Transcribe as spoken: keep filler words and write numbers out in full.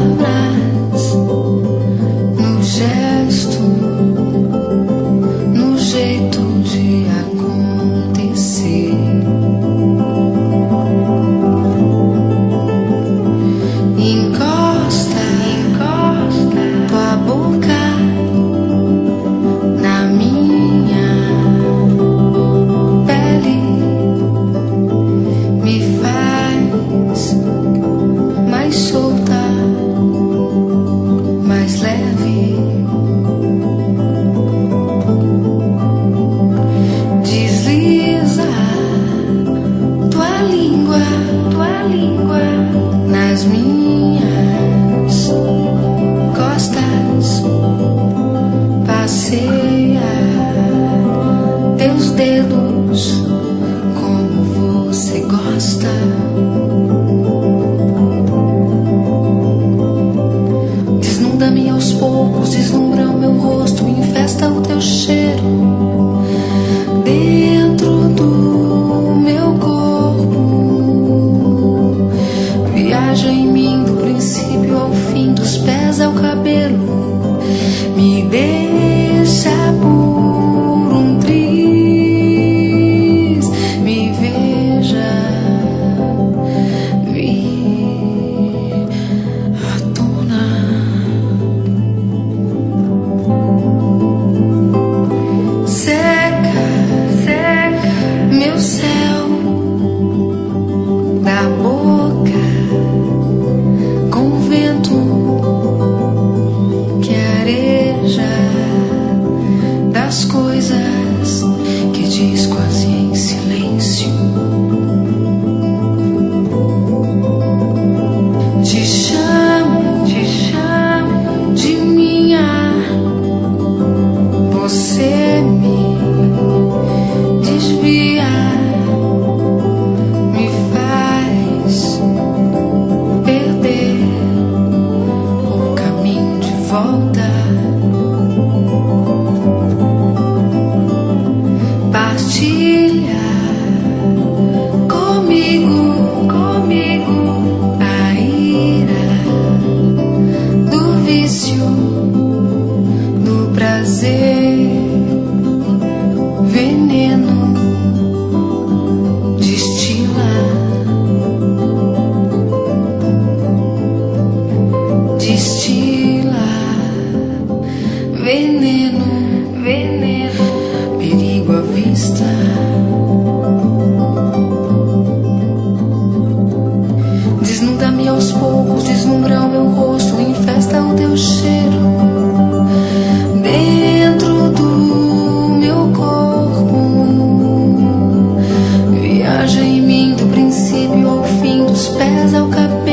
palavras, no gesto, no jeito de acontecer. Encosta, encosta tua boca na minha pele, me faz mais solta, mais leve. Desliza tua língua, tua língua nas minhas costas, passeia teus dedos como você gosta. Desnuda-me aos poucos, deslumbra o meu rosto, infesta o teu cheiro dentro do meu corpo. Viaja em mim do princípio ao fim, dos pés ao cabelo, me deixa por um triz, me veja vir à tona. Seca, seca meu céu da boca com o vento que areja das coisas que diz quase em silêncio. Te chamo, te chamo de minha, você me desvia, me faz perder o caminho de volta. Partilha comigo, comigo a ira do vício, do prazer, veneno destila, destila veneno, veneno, perigo à vista. Desnuda-me aos poucos, deslumbra o meu rosto, infesta o teu cheiro dentro do meu corpo. Viaja em mim do princípio ao fim, dos pés ao cabelo,